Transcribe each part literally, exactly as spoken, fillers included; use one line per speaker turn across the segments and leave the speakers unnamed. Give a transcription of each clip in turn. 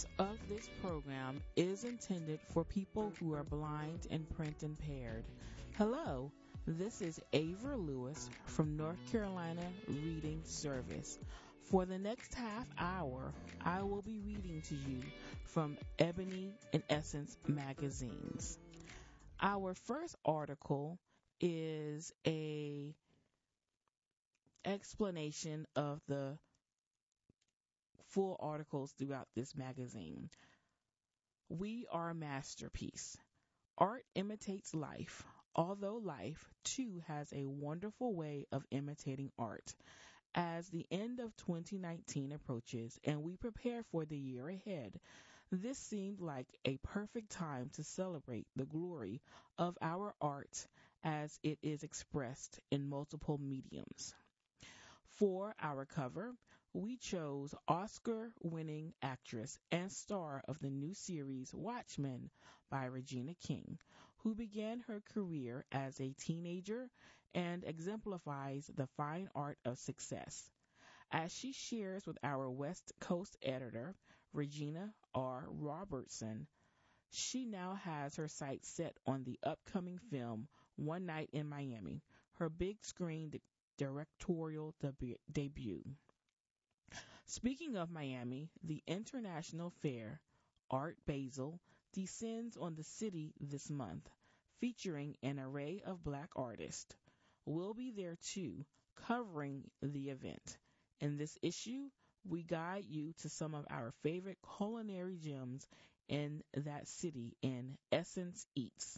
content of this program is intended for people who are blind and print impaired. Hello, this is Ava Lewis from North Carolina Reading Service. For the next half hour, I will be reading to you from Ebony and Essence magazines. Our first article is a explanation of the full articles throughout this magazine. We are a masterpiece. Art imitates life, although life, too, has a wonderful way of imitating art. As the end of twenty nineteen approaches and we prepare for the year ahead, this seemed like a perfect time to celebrate the glory of our art as it is expressed in multiple mediums. For our cover, we chose Oscar-winning actress and star of the new series Watchmen by Regina King, who began her career as a teenager and exemplifies the fine art of success. As she shares with our West Coast editor, Regina R. Robertson, she now has her sights set on the upcoming film One Night in Miami, her big screen de- directorial deb- debut. Speaking of Miami, the International Fair, Art Basel, descends on the city this month, featuring an array of black artists. We'll be there too, covering the event. In this issue, we guide you to some of our favorite culinary gems in that city in Essence Eats.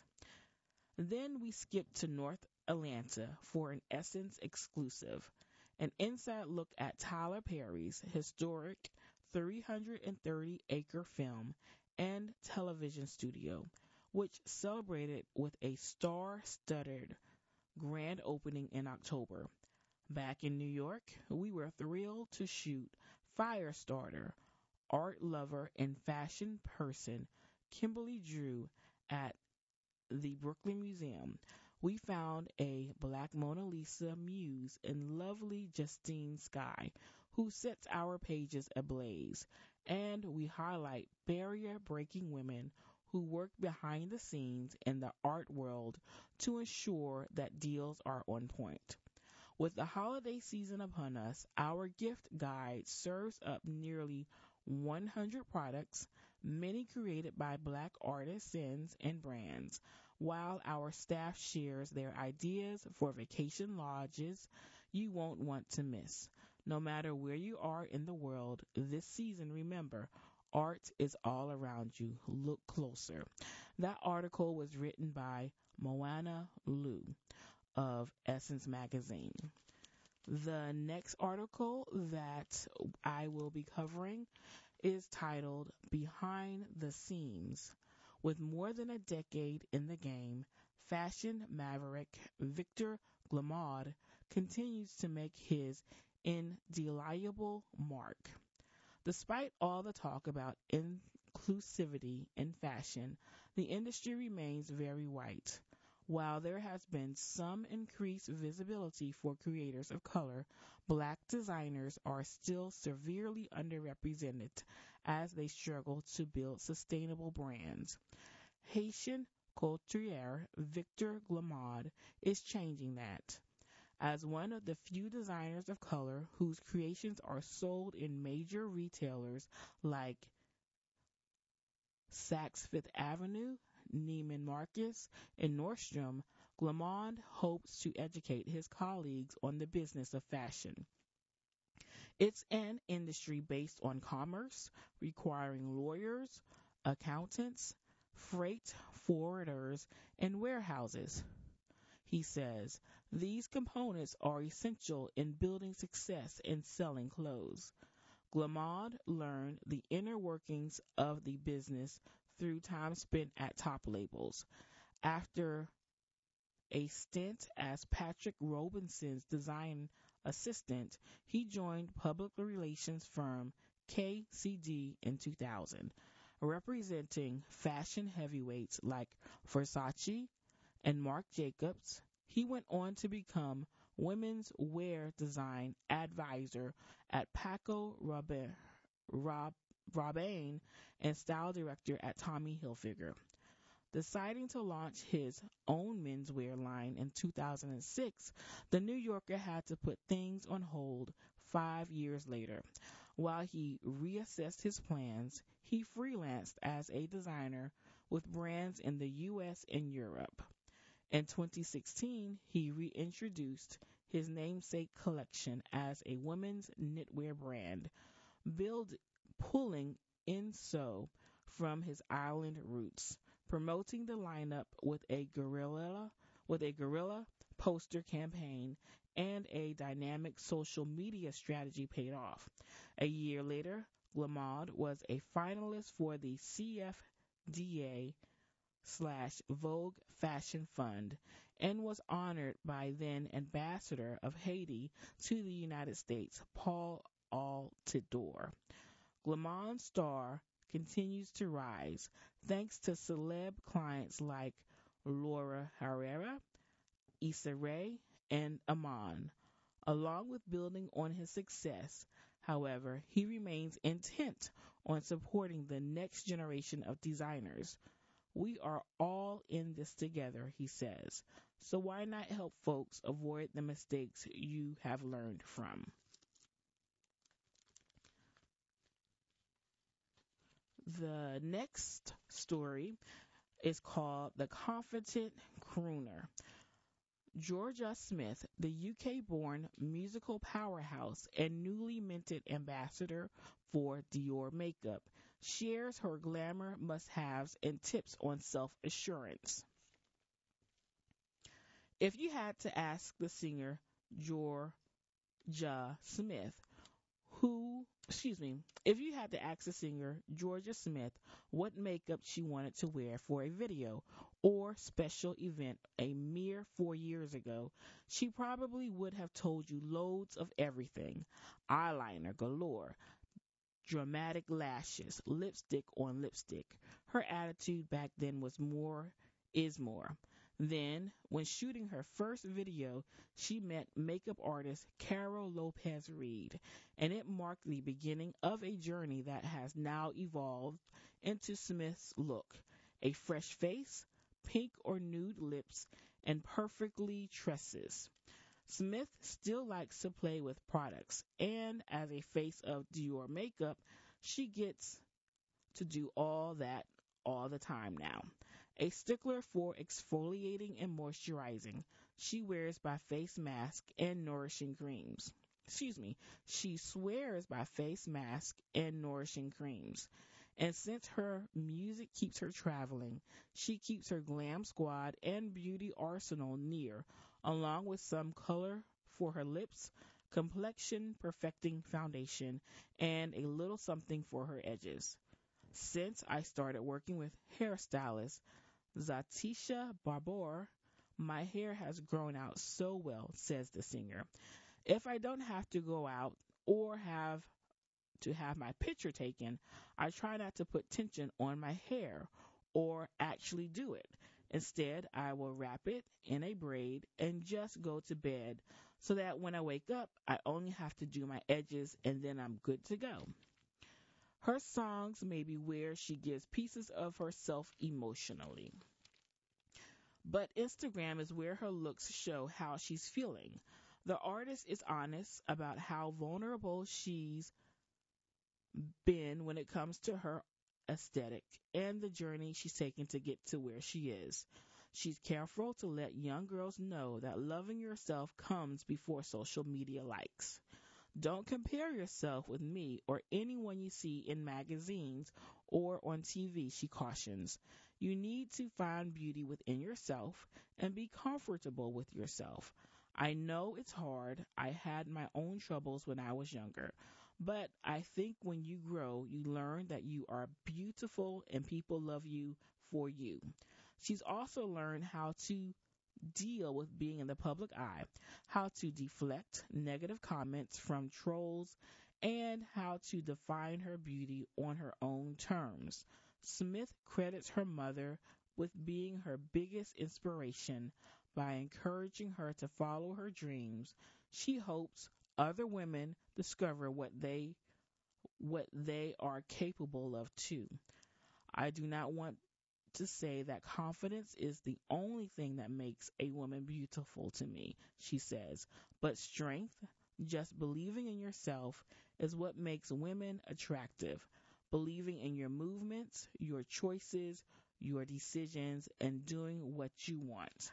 Then we skip to North Atlanta for an Essence exclusive, an inside look at Tyler Perry's historic three hundred thirty acre film and television studio, which celebrated with a star-studded grand opening in October. Back in New York, we were thrilled to shoot Firestarter, art lover and fashion person Kimberly Drew at the Brooklyn Museum. We found a black Mona Lisa muse in lovely Justine Skye, who sets our pages ablaze, and we highlight barrier-breaking women who work behind the scenes in the art world to ensure that deals are on point. With the holiday season upon us, our gift guide serves up nearly one hundred products, many created by black artisans and brands, while our staff shares their ideas for vacation lodges you won't want to miss. No matter where you are in the world this season, remember, art is all around you. Look closer. That article was written by Moana Liu of Essence Magazine. The next article that I will be covering is titled Behind the Scenes. With more than a decade in the game, fashion maverick Victor Glemaud continues to make his indelible mark. Despite all the talk about inclusivity in fashion, the industry remains very white. While there has been some increased visibility for creators of color, black designers are still severely underrepresented as they struggle to build sustainable brands. Haitian couturier Victor Glemaud is changing that. As one of the few designers of color whose creations are sold in major retailers like Saks Fifth Avenue, Neiman Marcus, and Nordstrom, Glemaud hopes to educate his colleagues on the business of fashion. It's an industry based on commerce, requiring lawyers, accountants, freight forwarders, and warehouses. He says these components are essential in building success in selling clothes. Glemaud learned the inner workings of the business through time spent at top labels. After a stint as Patrick Robinson's design assistant, he joined public relations firm K C D in two thousand, representing fashion heavyweights like Versace and Marc Jacobs. He went on to become women's wear design advisor at Paco Rabanne, Rawbane and style director at Tommy Hilfiger. Deciding to launch his own menswear line in two thousand six, the New Yorker had to put things on hold five years later. While he reassessed his plans, he freelanced as a designer with brands in the U S and Europe. In twenty sixteen, he reintroduced his namesake collection as a women's knitwear brand, build, pulling in so from his island roots, promoting the lineup with a guerrilla with a guerrilla poster campaign and a dynamic social media strategy paid off. A year later, Glamad was a finalist for the C F D A slash Vogue Fashion Fund and was honored by then Ambassador of Haiti to the United States, Paul Altidore. Glamad's star continues to rise thanks to celeb clients like Laura Herrera, Issa Rae, and Amon. Along with building on his success, however, he remains intent on supporting the next generation of designers. We are all in this together, he says. So why not help folks avoid the mistakes you have learned from? The next story is called The Confident Crooner. Georgia Smith, the U K-born musical powerhouse and newly minted ambassador for Dior makeup, shares her glamour must-haves and tips on self-assurance. If you had to ask the singer Georgia Smith, who, excuse me, if you had to ask the singer Georgia Smith what makeup she wanted to wear for a video or special event a mere four years ago, she probably would have told you loads of everything. Eyeliner galore, dramatic lashes, lipstick on lipstick. Her attitude back then was more is more. Then, when shooting her first video, she met makeup artist Carol Lopez Reed, and it marked the beginning of a journey that has now evolved into Smith's look. A fresh face, pink or nude lips, and perfectly tresses. Smith still likes to play with products, and as a face of Dior makeup, she gets to do all that all the time now. A stickler for exfoliating and moisturizing, she wears by face mask and nourishing creams. Excuse me, she swears by face mask and nourishing creams. And since her music keeps her traveling, she keeps her glam squad and beauty arsenal near, along with some color for her lips, complexion perfecting foundation, and a little something for her edges. Since I started working with hairstylist Zatisha Barbour, my hair has grown out so well, says the singer. If I don't have to go out or have to have my picture taken, I try not to put tension on my hair or actually do it. Instead, I will wrap it in a braid and just go to bed so that when I wake up, I only have to do my edges and then I'm good to go. Her songs may be where she gives pieces of herself emotionally. But Instagram is where her looks show how she's feeling. The artist is honest about how vulnerable she's been when it comes to her aesthetic and the journey she's taken to get to where she is. She's careful to let young girls know that loving yourself comes before social media likes. Don't compare yourself with me or anyone you see in magazines or on T V, she cautions. You need to find beauty within yourself and be comfortable with yourself. I know it's hard. I had my own troubles when I was younger. But I think when you grow, you learn that you are beautiful and people love you for you. She's also learned how to deal with being in the public eye, how to deflect negative comments from trolls, and how to define her beauty on her own terms. Smith credits her mother with being her biggest inspiration by encouraging her to follow her dreams. She hopes other women discover what they what they are capable of too. I do not want to say that confidence is the only thing that makes a woman beautiful to me, she says, but strength, just believing in yourself, is what makes women attractive. Believing in your movements, your choices, your decisions, and doing what you want.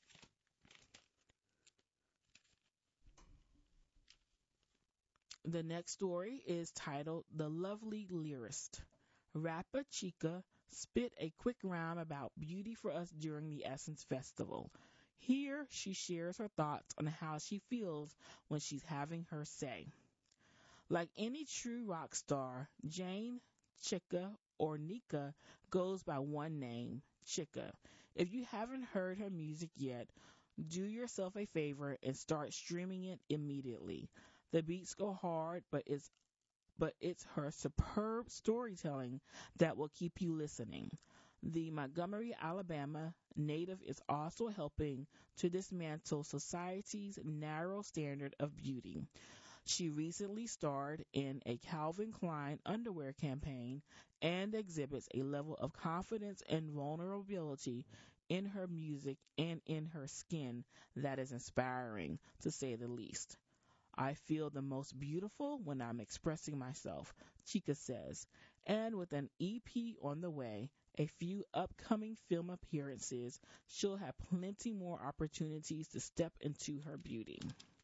The next story is titled The Lovely Lyrist. Rapper Chica spit a quick rhyme about beauty for us during the Essence Festival. Here she shares her thoughts on how she feels when she's having her say. Like any true rock star, Jane, Chica, or Nika goes by one name, Chica. If you haven't heard her music yet, do yourself a favor and start streaming it immediately. The beats go hard, but it's but it's her superb storytelling that will keep you listening. The Montgomery, Alabama native is also helping to dismantle society's narrow standard of beauty. She recently starred in a Calvin Klein underwear campaign and exhibits a level of confidence and vulnerability in her music and in her skin that is inspiring, to say the least. I feel the most beautiful when I'm expressing myself, Chica says, and with an E P on the way, a few upcoming film appearances, she'll have plenty more opportunities to step into her beauty.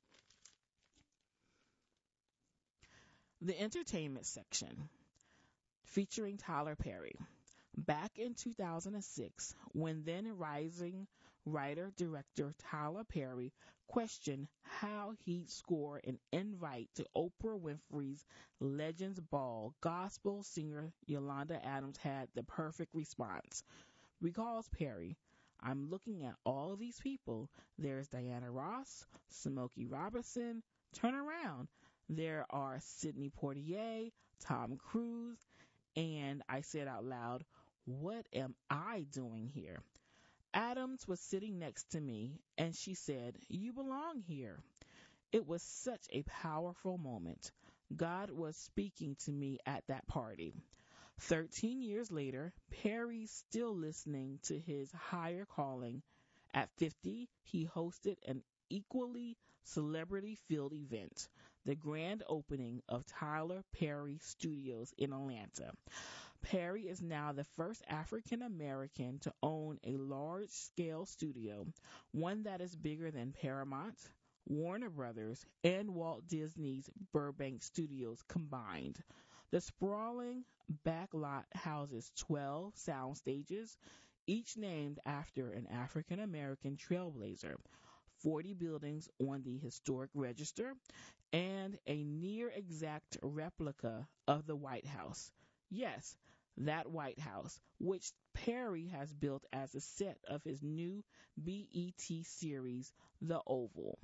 The entertainment section, featuring Tyler Perry. Back in two thousand six, when then rising writer-director Tyler Perry questioned how he'd score an invite to Oprah Winfrey's Legends Ball, gospel singer Yolanda Adams had the perfect response. Recalls Perry, I'm looking at all these people. There's Diana Ross, Smokey Robinson. Turn around. There are Sidney Poitier, Tom Cruise, and I said out loud, what am I doing here? Adams was sitting next to me, and she said, you belong here. It was such a powerful moment. God was speaking to me at that party. Thirteen years later, Perry's still listening to his higher calling. At fifty, he hosted an equally celebrity-filled event, the grand opening of Tyler Perry Studios in Atlanta. Perry is now the first African American to own a large-scale studio, one that is bigger than Paramount, Warner Brothers, and Walt Disney's Burbank Studios combined. The sprawling backlot houses twelve sound stages, each named after an African American trailblazer, forty buildings on the historic register, and a near-exact replica of the White House. Yes, that White House, which Perry has built as a set of his new B E T series, The Oval.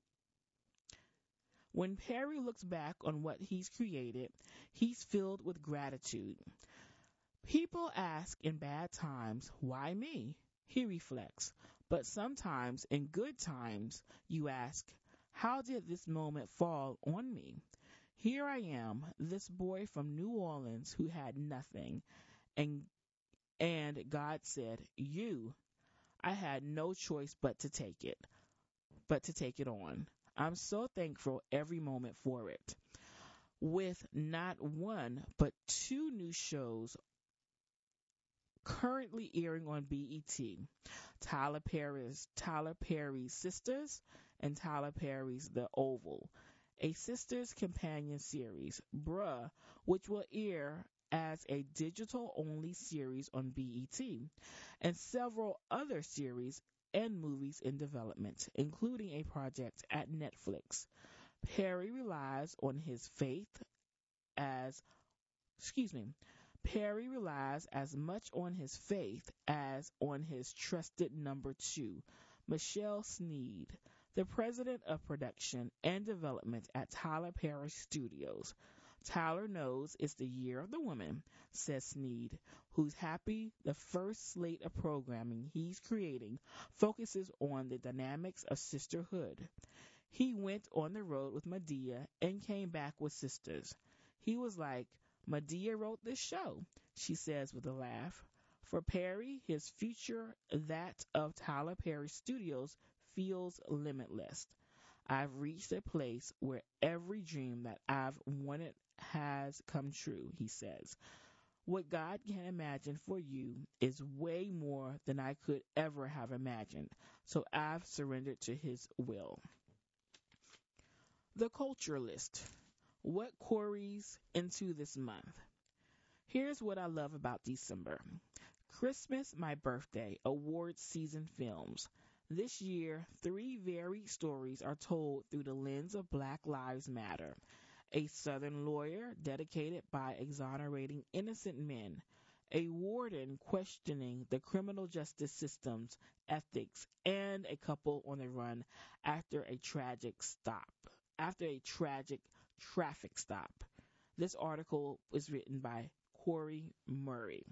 When Perry looks back on what he's created, he's filled with gratitude. People ask in bad times, why me? He reflects. But sometimes, in good times, you ask, how did this moment fall on me? Here I am, this boy from New Orleans who had nothing, and and God said, you. I had no choice but to take it, but to take it on. I'm so thankful every moment for it. With not one, but two new shows currently airing on B E T, Tyler Perry's Tyler Perry's Sisters and Tyler Perry's The Oval, a Sisters companion series, Bruh, which will air as a digital-only series on B E T, and several other series and movies in development, including a project at Netflix. Perry relies on his faith as, excuse me, Perry relies as much on his faith as on his trusted number two, Michelle Sneed, the president of production and development at Tyler Perry Studios. Tyler knows it's the year of the woman, says Sneed, who's happy the first slate of programming he's creating focuses on the dynamics of sisterhood. He went on the road with Madea and came back with Sisters. He was like, Medea wrote this show, she says with a laugh. For Perry, his future, that of Tyler Perry Studios, feels limitless. I've reached a place where every dream that I've wanted has come true, he says. What God can imagine for you is way more than I could ever have imagined, so I've surrendered to his will. The culture list. What quarries into this month? Here's what I love about December. Christmas, my birthday, awards season films. This year, three varied stories are told through the lens of Black Lives Matter. A Southern lawyer dedicated by exonerating innocent men. A warden questioning the criminal justice system's ethics, and a couple on the run after a tragic stop. After a tragic traffic stop. This article was written by Corey Murray.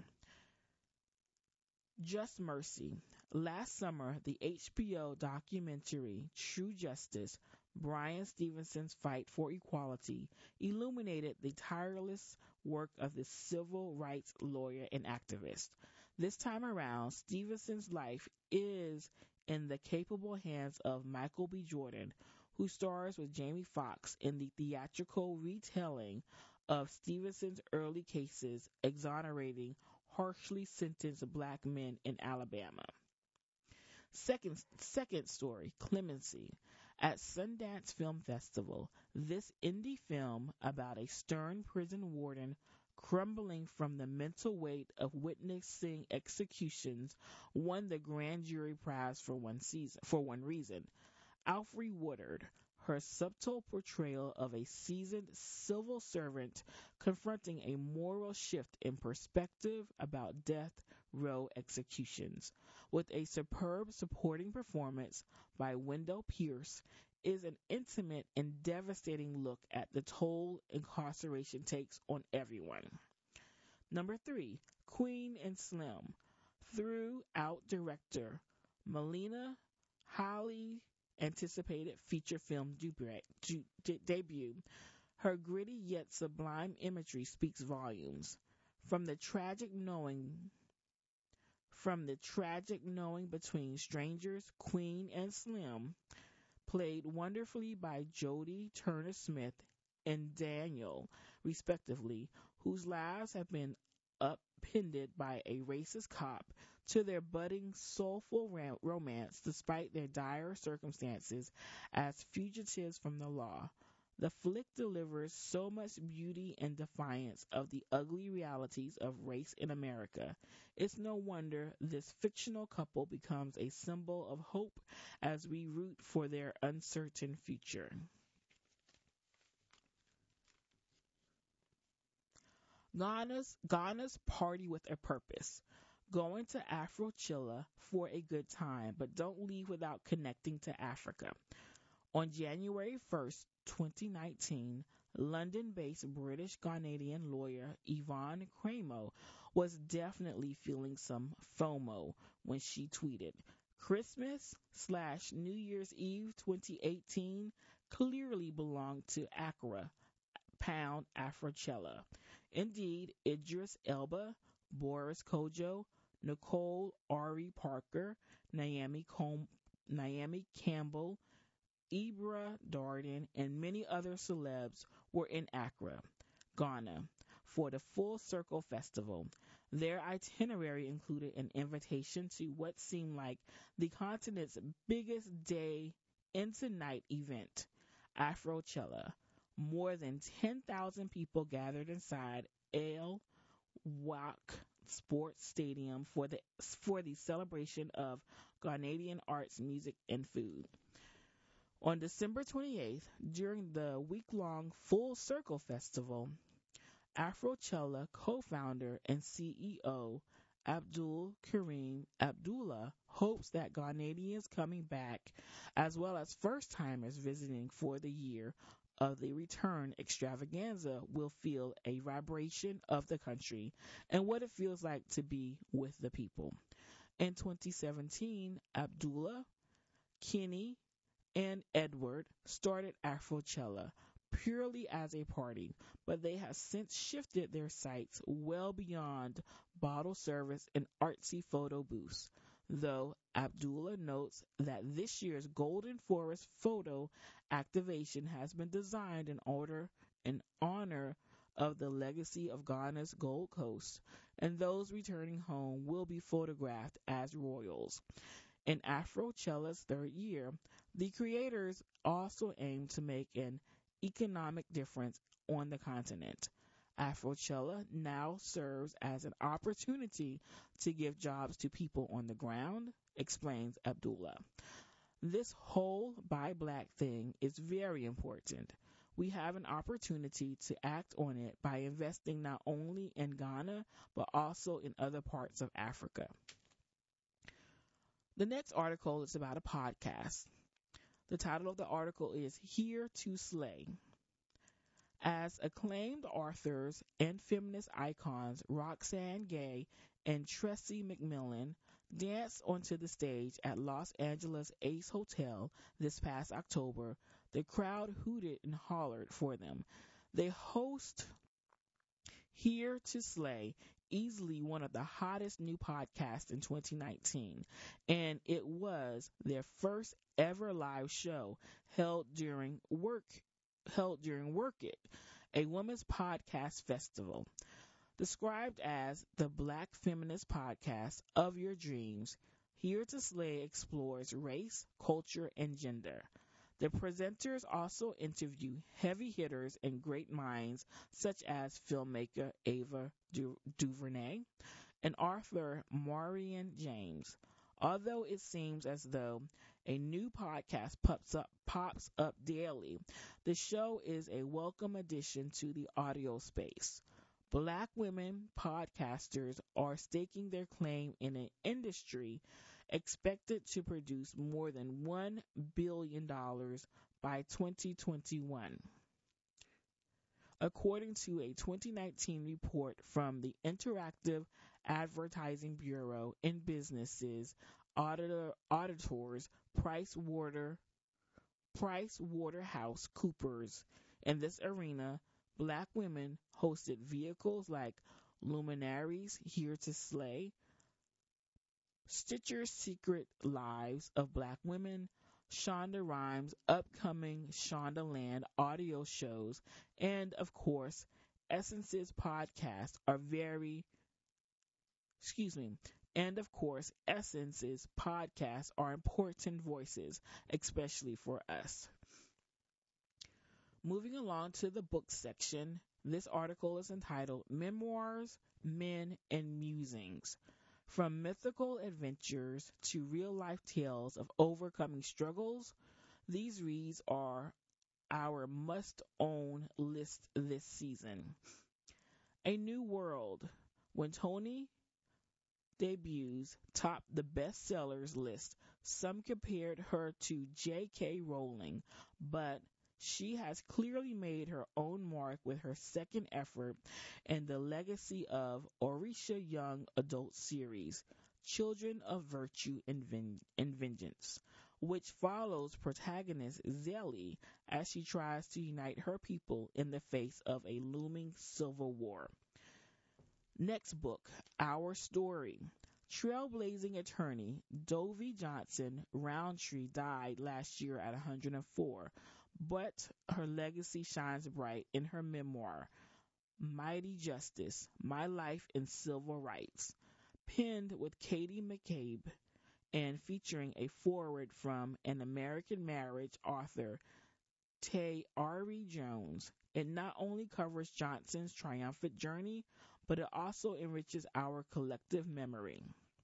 Just Mercy. Last summer, the H B O documentary True Justice, Bryan Stevenson's Fight for Equality, illuminated the tireless work of this civil rights lawyer and activist. This time around, Stevenson's life is in the capable hands of Michael B. Jordan, who stars with Jamie Foxx in the theatrical retelling of Stevenson's early cases exonerating harshly sentenced black men in Alabama. Second, second story, Clemency. At Sundance Film Festival, this indie film about a stern prison warden crumbling from the mental weight of witnessing executions won the grand jury prize for one season, for one reason. Alfre Woodard, her subtle portrayal of a seasoned civil servant confronting a moral shift in perspective about death row executions, with a superb supporting performance by Wendell Pierce, is an intimate and devastating look at the toll incarceration takes on everyone. Number three, Queen and Slim. Throughout director Melina highly anticipated feature film debut. Her gritty yet sublime imagery speaks volumes. From the tragic knowing from the tragic knowing between strangers, Queen and Slim, played wonderfully by Jodie Turner-Smith and Daniel, respectively, whose lives have been upended by a racist cop, to their budding, soulful romance despite their dire circumstances as fugitives from the law. The flick delivers so much beauty and defiance of the ugly realities of race in America. It's no wonder this fictional couple becomes a symbol of hope as we root for their uncertain future. Ghana's, Ghana's Party with a Purpose. Going to Afrochilla for a good time, but don't leave without connecting to Africa. On January first, twenty nineteen, London-based British-Ghanaian lawyer Yvonne Cramo was definitely feeling some FOMO when she tweeted, Christmas slash New Year's Eve twenty eighteen clearly belonged to Accra, pound Afrochella. Indeed, Idris Elba, Boris Kodjoe, Nicole Ari Parker, Naomi, Com- Naomi Campbell, Ibra Darden, and many other celebs were in Accra, Ghana, for the Full Circle Festival. Their itinerary included an invitation to what seemed like the continent's biggest day into night event, Afrochella. More than ten thousand people gathered inside El Wak Sports Stadium for the for the celebration of Ghanaian arts, music, and food. On December twenty-eighth, during the week-long Full Circle Festival, Afrochella co-founder and C E O Abdul Karim Abdullah hopes that Ghanaians coming back, as well as first-timers visiting for the year of the return extravaganza, will feel a vibration of the country and what it feels like to be with the people. In twenty seventeen, Abdullah, Kenny, and Edward started Afrochella, purely as a party, but they have since shifted their sights well beyond bottle service and artsy photo booths. Though Abdullah notes that this year's Golden Forest photo activation has been designed in order in honor of the legacy of Ghana's Gold Coast, and those returning home will be photographed as royals. In Afrochella's third year, the creators also aim to make an economic difference on the continent. Afrochella now serves as an opportunity to give jobs to people on the ground, explains Abdullah. This whole buy black thing is very important. We have an opportunity to act on it by investing not only in Ghana, but also in other parts of Africa. The next article is about a podcast. The title of the article is Here to Slay. As acclaimed authors and feminist icons Roxane Gay and Tressie McMillan danced onto the stage at Los Angeles Ace Hotel this past October, the crowd hooted and hollered for them. They host Here to Slay, easily one of the hottest new podcasts in twenty nineteen, and it was their first ever live show held during work held during Work It, a women's podcast festival. Described as the Black feminist podcast of your dreams, Here to Slay explores race, culture, and gender. The presenters also interview heavy hitters and great minds such as filmmaker Ava du- DuVernay and author Marion James. Although it seems as though a new podcast pops up, pops up daily, the show is a welcome addition to the audio space. Black women podcasters are staking their claim in an industry expected to produce more than one billion dollars by twenty twenty-one. According to a twenty nineteen report from the Interactive Advertising Bureau and Businesses auditor, auditors Price Water, Price Waterhouse Coopers, in this arena, Black women hosted vehicles like Luminaries Here to Slay, Stitcher's Secret Lives of Black Women, Shonda Rhimes' upcoming Shondaland audio shows, and of course, Essence's podcast are very, excuse me, and of course, Essence's podcasts are important voices, especially for us. Moving along to the book section, this article is entitled Memoirs, Men, and Musings. From mythical adventures to real-life tales of overcoming struggles, these reads are our must-own list this season. A New World. When Toni debuts topped the bestsellers list, some compared her to J K. Rowling, but she has clearly made her own mark with her second effort and the legacy of Orisha Young adult series, Children of Virtue and, Ven- and Vengeance, which follows protagonist Zelly as she tries to unite her people in the face of a looming civil war. Next book, Our Story. Trailblazing attorney Dovie Johnson Roundtree died last year at one hundred four, but her legacy shines bright in her memoir, Mighty Justice, My Life in Civil Rights, penned with Katie McCabe and featuring a foreword from an American Marriage author, Tay Ari Jones. It not only covers Johnson's triumphant journey, but it also enriches our collective memory.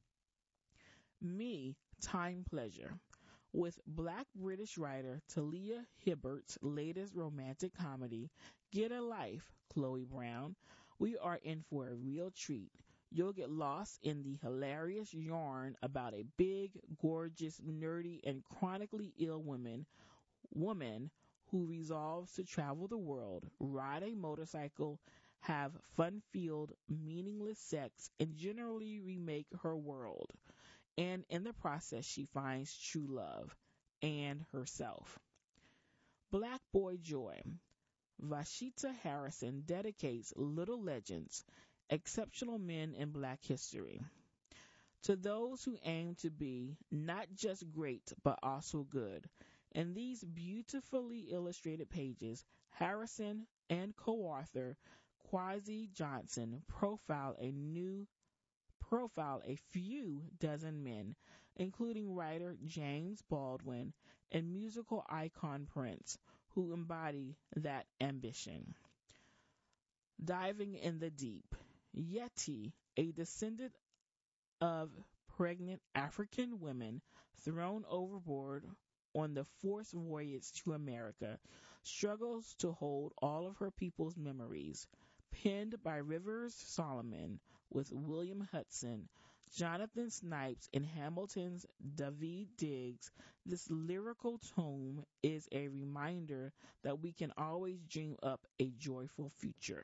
Me, Time Pleasure. With Black British writer Talia Hibbert's latest romantic comedy, Get a Life, Chloe Brown, we are in for a real treat. You'll get lost in the hilarious yarn about a big, gorgeous, nerdy, and chronically ill woman, woman who resolves to travel the world, ride a motorcycle, have fun-filled, meaningless sex, and generally remake her world. And in the process, she finds true love and herself. Black Boy Joy. Vashita Harrison dedicates Little Legends, Exceptional Men in Black History, to those who aim to be not just great but also good. In these beautifully illustrated pages, Harrison and co-author Kwasi Johnson profile a new profile a few dozen men, including writer James Baldwin and musical icon Prince, who embody that ambition. Diving in the deep, Yeti, a descendant of pregnant African women thrown overboard on the forced voyage to America, struggles to hold all of her people's memories. Penned by Rivers Solomon with William Hudson, Jonathan Snipes, and Hamilton's Daveed Diggs, this lyrical tome is a reminder that we can always dream up a joyful future.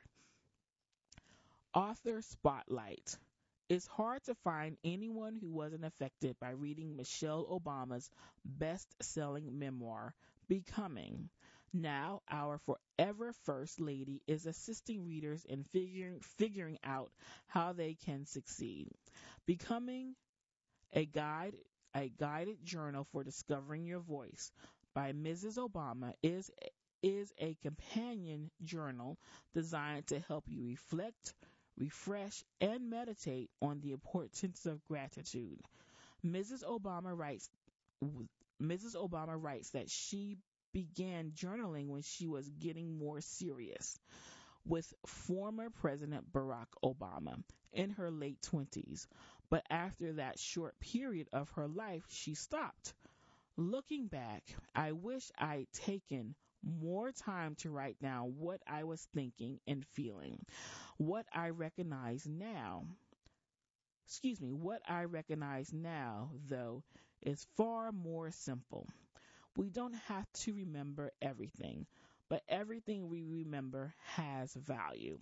Author Spotlight. It's hard to find anyone who wasn't affected by reading Michelle Obama's best-selling memoir, Becoming. Now, our forever First Lady is assisting readers in figuring, figuring out how they can succeed. Becoming a guide, a guided journal for discovering your voice by Missus Obama is is a companion journal designed to help you reflect, refresh, and meditate on the importance of gratitude. Missus Obama writes Missus Obama writes that she began journaling when she was getting more serious with former President Barack Obama in her late twenties. But after that short period of her life, she stopped. Looking back, I wish I'd taken more time to write down what I was thinking and feeling. What I recognize now, excuse me, what I recognize now, though, is far more simple. We don't have to remember everything, but everything we remember has value.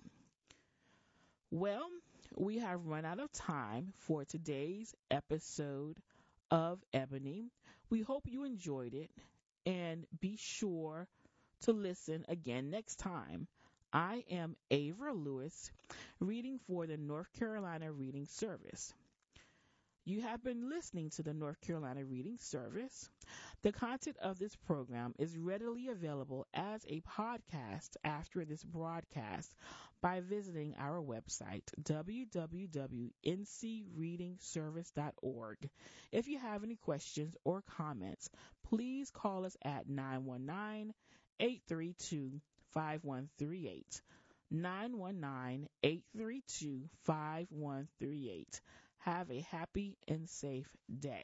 Well, we have run out of time for today's episode of Ebony. We hope you enjoyed it, and be sure to listen again next time. I am Ava Lewis, reading for the North Carolina Reading Service. You have been listening to the North Carolina Reading Service. The content of this program is readily available as a podcast after this broadcast by visiting our website, w w w dot n c reading service dot org. If you have any questions or comments, please call us at nine one nine, eight three two, five one three eight. nine one nine, eight three two, five one three eight. Have a happy and safe day.